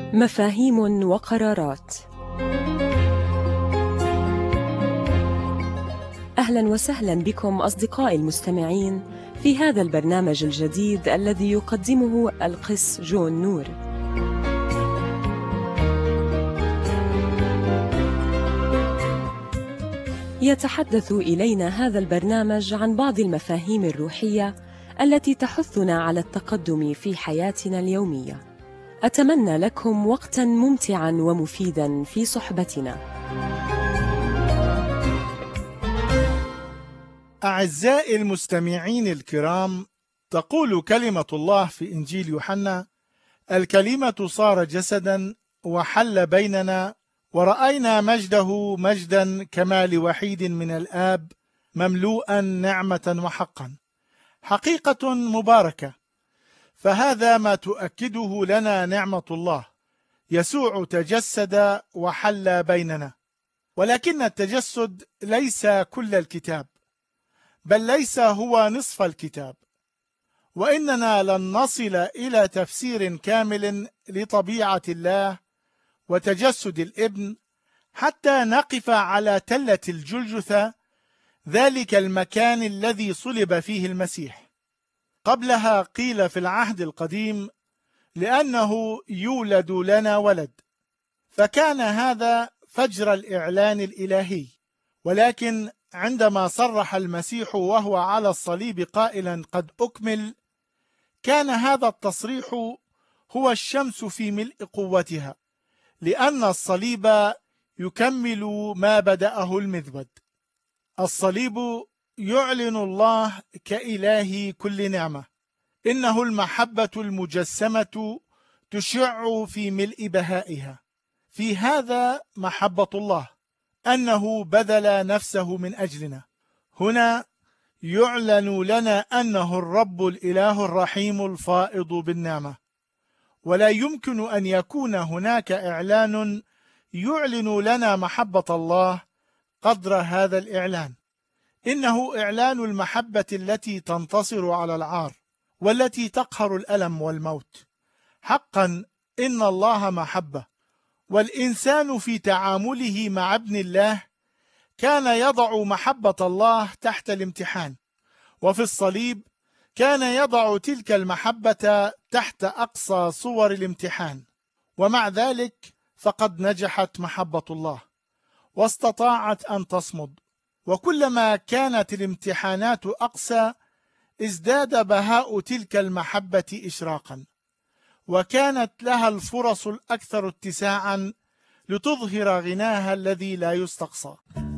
مفاهيم وقرارات. أهلا وسهلا بكم أصدقائي المستمعين في هذا البرنامج الجديد الذي يقدمه القس جون نور. يتحدث إلينا هذا البرنامج عن بعض المفاهيم الروحية التي تحثنا على التقدم في حياتنا اليومية. أتمنى لكم وقتاً ممتعاً ومفيداً في صحبتنا. أعزائي المستمعين الكرام، تقول كلمة الله في إنجيل يوحنا: الكلمة صار جسداً وحل بيننا ورأينا مجده مجداً كما لوحيد من الآب مملوءاً نعمة وحقاً. حقيقة مباركة، فهذا ما تؤكده لنا نعمة الله. يسوع تجسد وحل بيننا، ولكن التجسد ليس كل الكتاب، بل ليس هو نصف الكتاب، وإننا لن نصل إلى تفسير كامل لطبيعة الله وتجسد الابن حتى نقف على تلة الجلجثة، ذلك المكان الذي صلب فيه المسيح. قبلها قيل في العهد القديم: لأنه يولد لنا ولد، فكان هذا فجر الإعلان الإلهي. ولكن عندما صرح المسيح وهو على الصليب قائلا: قد أكمل، كان هذا التصريح هو الشمس في ملء قوتها، لأن الصليب يكمل ما بدأه المذود. الصليب يعلن الله كإله كل نعمة. إنه المحبة المجسمة تشع في ملء بهائها. في هذا محبة الله، أنه بذل نفسه من أجلنا. هنا يعلن لنا أنه الرب الإله الرحيم الفائض بالنعمة، ولا يمكن أن يكون هناك إعلان يعلن لنا محبة الله قدر هذا الإعلان. إنه إعلان المحبة التي تنتصر على العار، والتي تقهر الألم والموت. حقا إن الله محبة، والإنسان في تعامله مع ابن الله كان يضع محبة الله تحت الامتحان، وفي الصليب كان يضع تلك المحبة تحت أقصى صور الامتحان. ومع ذلك فقد نجحت محبة الله واستطاعت أن تصمد، وكلما كانت الامتحانات أقسى ازداد بهاء تلك المحبة إشراقا، وكانت لها الفرص الأكثر اتساعا لتظهر غناها الذي لا يستقصى.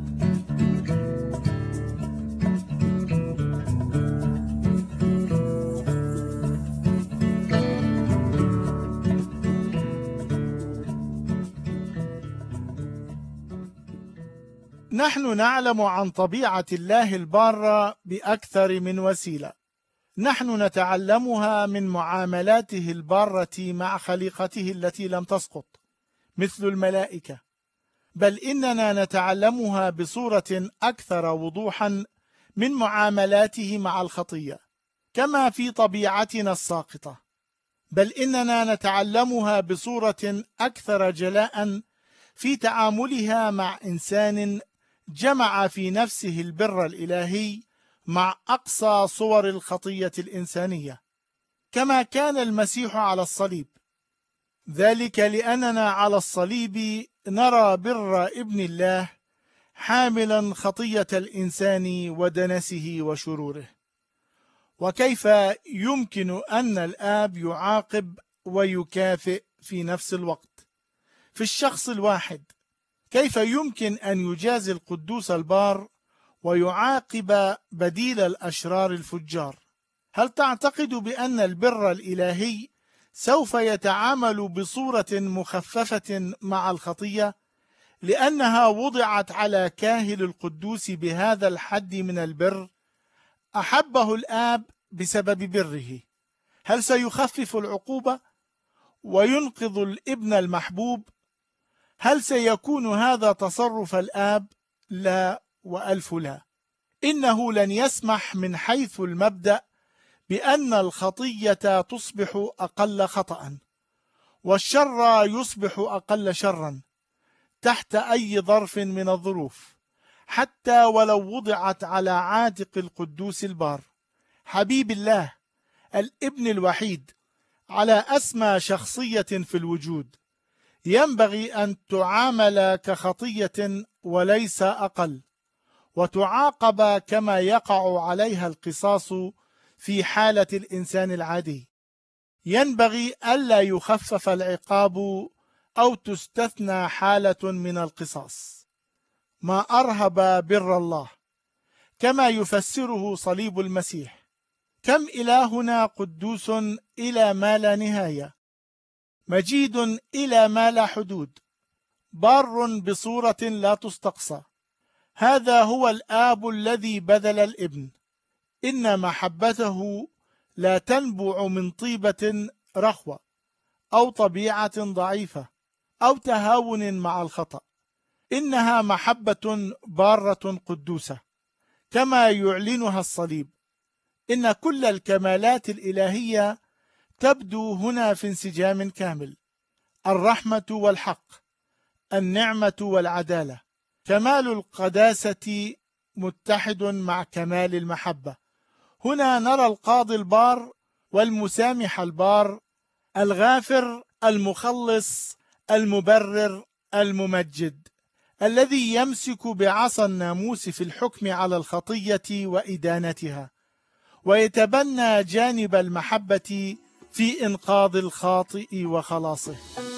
نحن نعلم عن طبيعة الله البارة بأكثر من وسيلة. نحن نتعلمها من معاملاته البارة مع خليقته التي لم تسقط مثل الملائكة، بل إننا نتعلمها بصورة أكثر وضوحا من معاملاته مع الخطية، كما في طبيعتنا الساقطة. بل إننا نتعلمها بصورة أكثر جلاء في تعاملها مع إنسان جمع في نفسه البر الإلهي مع أقصى صور الخطية الإنسانية، كما كان المسيح على الصليب. ذلك لأننا على الصليب نرى بر ابن الله حاملا خطية الإنسان ودنسه وشروره. وكيف يمكن أن الآب يعاقب ويكافئ في نفس الوقت في الشخص الواحد؟ كيف يمكن أن يجازي القدوس البار ويعاقب بديل الأشرار الفجار؟ هل تعتقد بأن البر الإلهي سوف يتعامل بصورة مخففة مع الخطية لأنها وضعت على كاهل القدوس بهذا الحد من البر؟ أحبه الآب بسبب بره. هل سيخفف العقوبة وينقذ الابن المحبوب؟ هل سيكون هذا تصرف الآب؟ لا وألف لا. إنه لن يسمح من حيث المبدأ بأن الخطية تصبح أقل خطأ، والشر يصبح أقل شرا تحت أي ظرف من الظروف، حتى ولو وضعت على عاتق القدوس البار حبيب الله الابن الوحيد على أسمى شخصية في الوجود. ينبغي أن تعامل كخطية وليس أقل، وتعاقب كما يقع عليها القصاص في حالة الإنسان العادي. ينبغي ألا يخفف العقاب أو تستثنى حالة من القصاص. ما أرهب بر الله كما يفسره صليب المسيح. كم إلهنا قدوس إلى ما لا نهاية، مجيد إلى ما لا حدود، بار بصورة لا تستقصى. هذا هو الآب الذي بذل الابن. إن محبته لا تنبع من طيبة رخوة أو طبيعة ضعيفة أو تهاون مع الخطأ. إنها محبة بارة قدوسة كما يعلنها الصليب. إن كل الكمالات الإلهية تبدو هنا في انسجام كامل: الرحمة والحق، النعمة والعدالة. كمال القداسة متحد مع كمال المحبة. هنا نرى القاضي البار والمسامح البار، الغافر، المخلص، المبرر، الممجد، الذي يمسك بعصا الناموس في الحكم على الخطية وإدانتها، ويتبنى جانب المحبة في إنقاذ الخاطئ وخلاصه.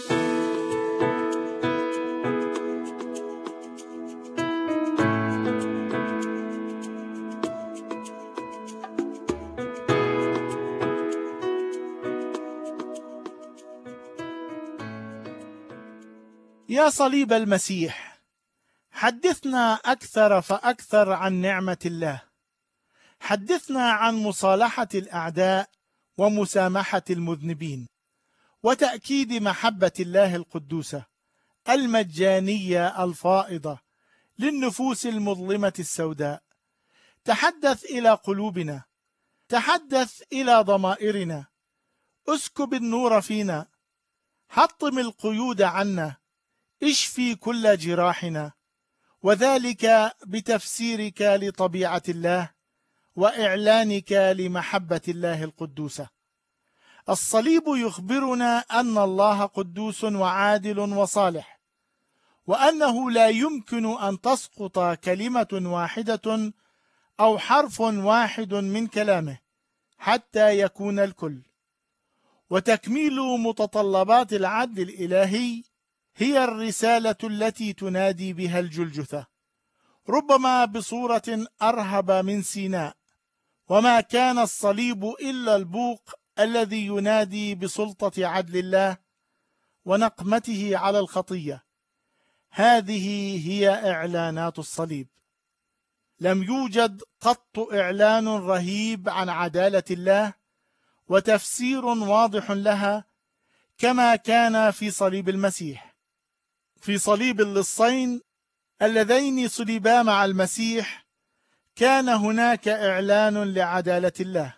يا صليب المسيح، حدثنا أكثر فأكثر عن نعمة الله. حدثنا عن مصالحة الأعداء ومسامحة المذنبين، وتأكيد محبة الله القدوسة المجانية الفائضة للنفوس المظلمة السوداء. تحدث إلى قلوبنا، تحدث إلى ضمائرنا، اسكب النور فينا، حطم القيود عنا، اشفي كل جراحنا، وذلك بتفسيرك لطبيعة الله وإعلانك لمحبة الله القدوسة. الصليب يخبرنا أن الله قدوس وعادل وصالح، وأنه لا يمكن أن تسقط كلمة واحدة أو حرف واحد من كلامه حتى يكون الكل. وتكميل متطلبات العدل الإلهي هي الرسالة التي تنادي بها الجلجثة، ربما بصورة أرهب من سيناء. وما كان الصليب إلا البوق الذي ينادي بسلطة عدل الله ونقمته على الخطية. هذه هي إعلانات الصليب. لم يوجد قط إعلان رهيب عن عدالة الله وتفسير واضح لها كما كان في صليب المسيح. في صليب اللصين اللذين صلبا مع المسيح كان هناك إعلان لعدالة الله،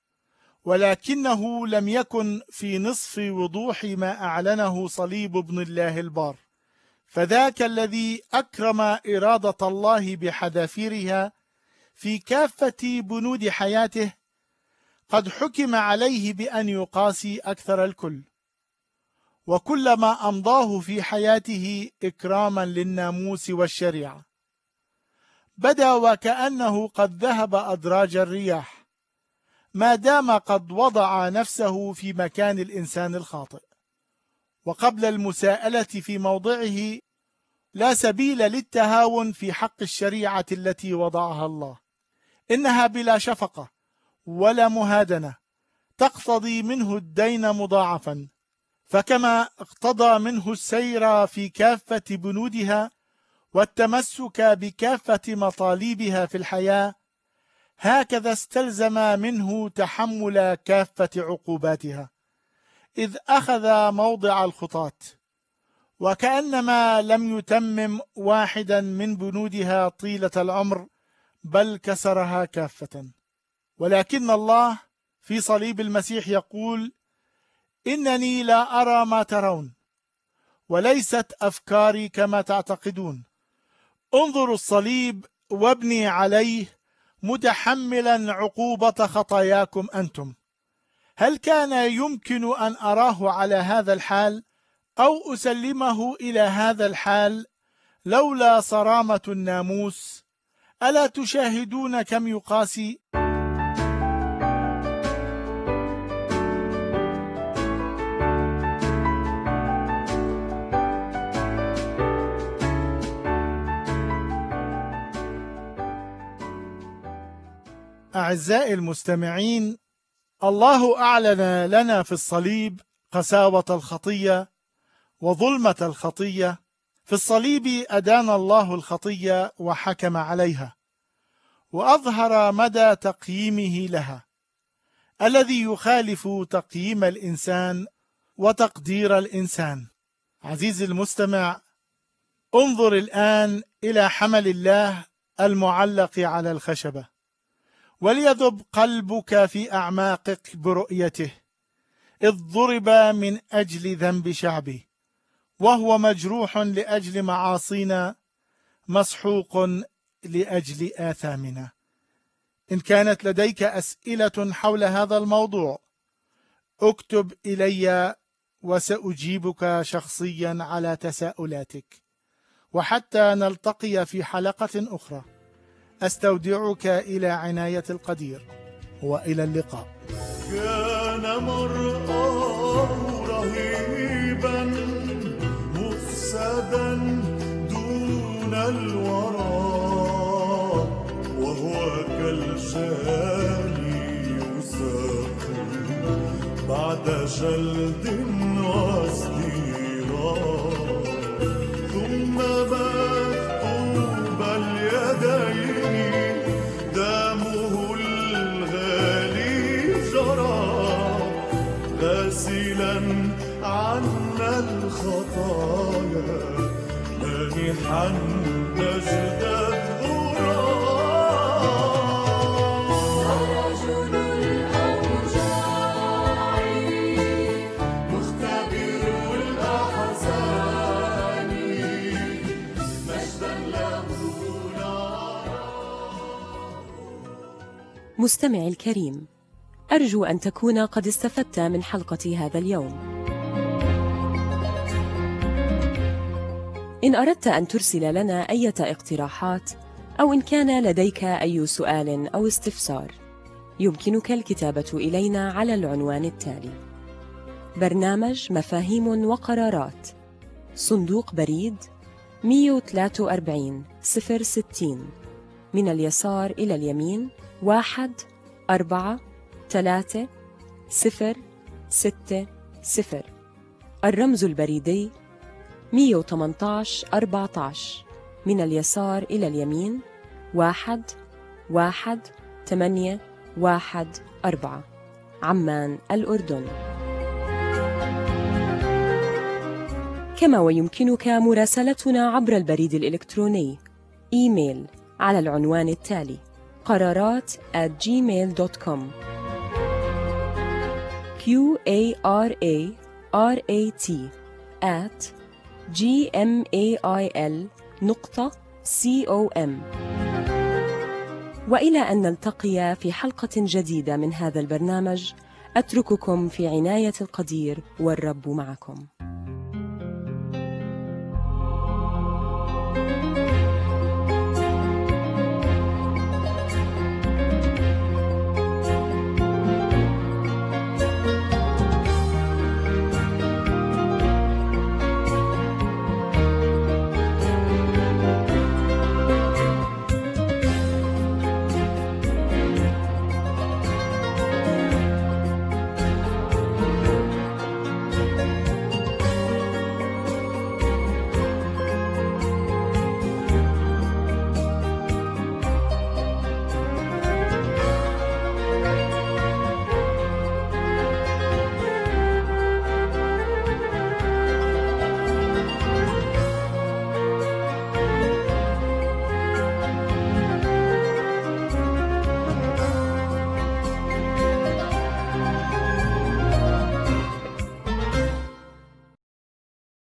ولكنه لم يكن في نصف وضوح ما أعلنه صليب ابن الله البار. فذاك الذي أكرم إرادة الله بحذافيرها في كافة بنود حياته قد حكم عليه بأن يقاسي أكثر الكل، وكلما أمضاه في حياته إكراما للناموس والشريعة بدا وكأنه قد ذهب أدراج الرياح، ما دام قد وضع نفسه في مكان الإنسان الخاطئ. وقبل المساءلة في موضعه لا سبيل للتهاون في حق الشريعة التي وضعها الله. إنها بلا شفقة ولا مهادنة، تقتضي منه الدين مضاعفا، فكما اقتضى منه السير في كافة بنودها والتمسك بكافة مطالبها في الحياة، هكذا استلزم منه تحمل كافة عقوباتها، إذ أخذ موضع الخطاة، وكأنما لم يتمم واحدا من بنودها طيلة العمر، بل كسرها كافة. ولكن الله في صليب المسيح يقول: إنني لا أرى ما ترون، وليست أفكاري كما تعتقدون. انظروا الصليب وابني عليه متحملا عقوبة خطاياكم أنتم. هل كان يمكن أن أراه على هذا الحال أو أسلمه إلى هذا الحال لولا صرامة الناموس؟ ألا تشاهدون كم يقاسي؟ أعزائي المستمعين، الله أعلن لنا في الصليب قساوة الخطية وظلمة الخطية. في الصليب أدان الله الخطية وحكم عليها، وأظهر مدى تقييمه لها الذي يخالف تقييم الإنسان وتقدير الإنسان. عزيزي المستمع، انظر الآن إلى حمل الله المعلق على الخشبة، وليذب قلبك في أعماقك برؤيته، إذ ضرب من أجل ذنب شعبه، وهو مجروح لأجل معاصينا، مسحوق لأجل آثامنا. إن كانت لديك أسئلة حول هذا الموضوع اكتب إلي وسأجيبك شخصيا على تساؤلاتك. وحتى نلتقي في حلقة أخرى، أستودعك إلى عناية القدير، وإلى اللقاء. كان مرآه رهيبا مفسدا دون الورى، وهو كالجاني يساق بعد جلد وازدراء، ثم مكتوب اليدين دمه الغالي جرى، غاسلا عنا الخطايا مانحا مجد مستمعي الكريم، أرجو أن تكون قد استفدت من حلقة هذا اليوم. إن أردت أن ترسل لنا أي اقتراحات، أو إن كان لديك أي سؤال أو استفسار، يمكنك الكتابة إلينا على العنوان التالي: برنامج مفاهيم وقرارات، صندوق بريد 143 060، من اليسار إلى اليمين 1436060. الرمز البريدي 118 14، من اليسار إلى اليمين 11814، عمان الأردن. كما ويمكنك مراسلتنا عبر البريد الإلكتروني إيميل على العنوان التالي: قرارات@gmail.com. QARARAT@gmail.com. وإلى أن نلتقي في حلقة جديدة من هذا البرنامج، أترككم في عناية القدير، والرب معكم.